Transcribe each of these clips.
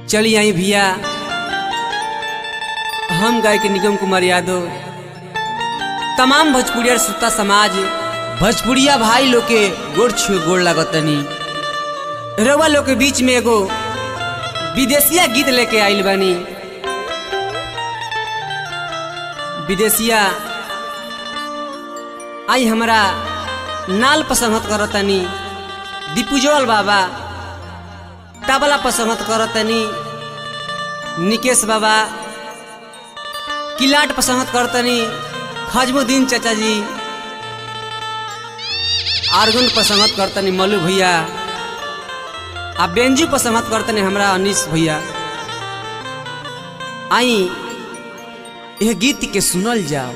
चलिए आई भैया, हम गायक निगम कुमार यादव तमाम भोजपुरिया श्रोता समाज भोजपुरिया भाई लोग के गोड़ छुए गोड़ लागतनी। रउआ लोग के बीच में एगो विदेशिया गीत लेके आइल बानी। विदेशिया आई हमरा नाल पसंद करतनी, दीपुजोल बाबा तबला पसंद करतनी, निकेश बाबा किलाट पसंद करतनी, खजमुद्दीन चाचा जी आर्गन पसंद करतनी, मल्लू भैया आ बेंजू पसंद करतनी हमरा अनीश भैया। आई यह गीत के सुनल जाओ।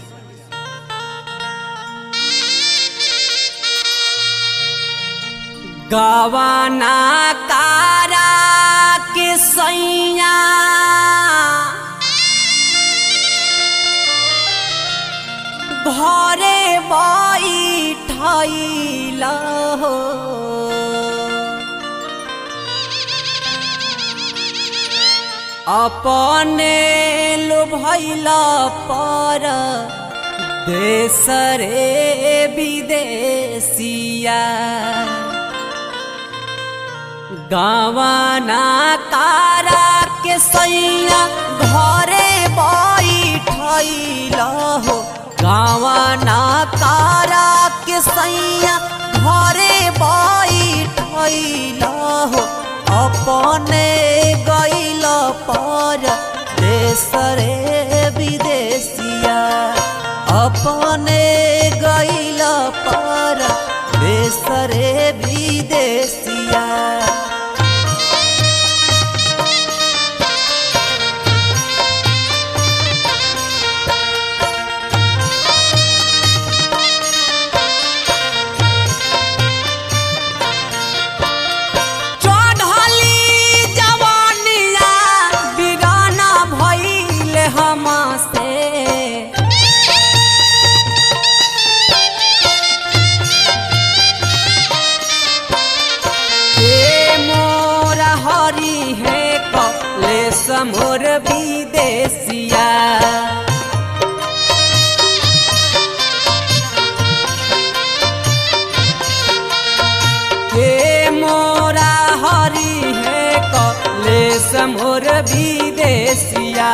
गवाना तारा के सैया घरे बैठल हो, अपने लुभैल पर देश रे विदेशिया। गवाना तारा के सैया घरे बैठल हो, गवाना तारा के सैया घरे बैठल हो, अपने गइल पर देश रे विदेशिया। अपने गइल पर देश रे विदेशिया। मोर विदेशिया के मोरा हरी है कलेश मोर विदेशिया।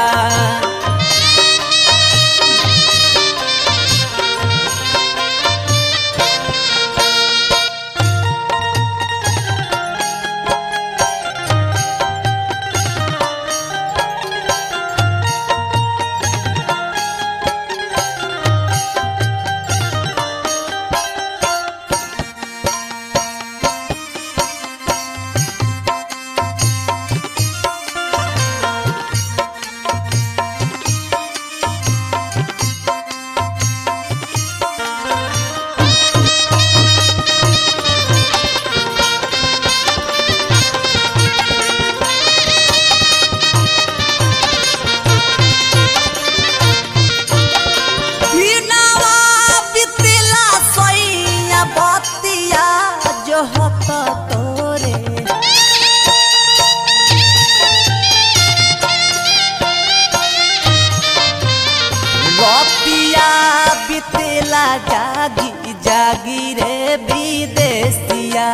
जागी जागी रे विदेशिया।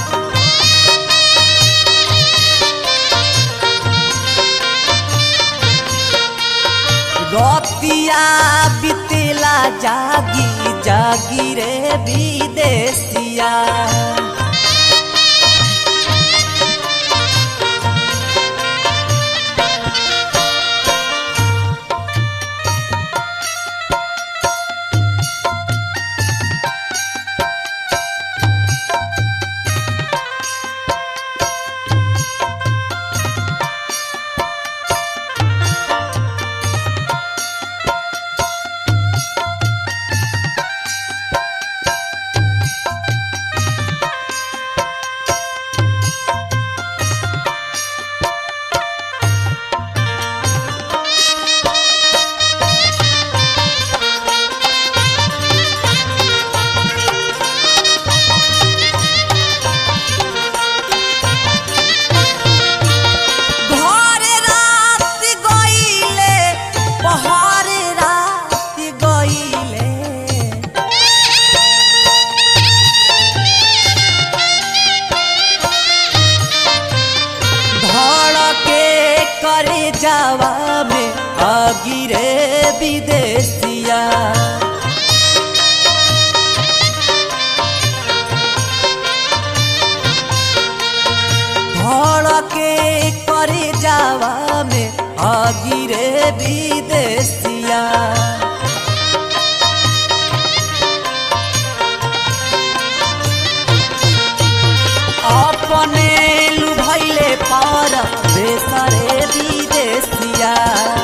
रतिया बितेला जागी जागी रे विदेशिया। करे जावा में आगिरे विदेशिया। धड़के करे जावा में आगिरे विदेशिया। अपने लुभाइले पर बेसरे विदेशिया।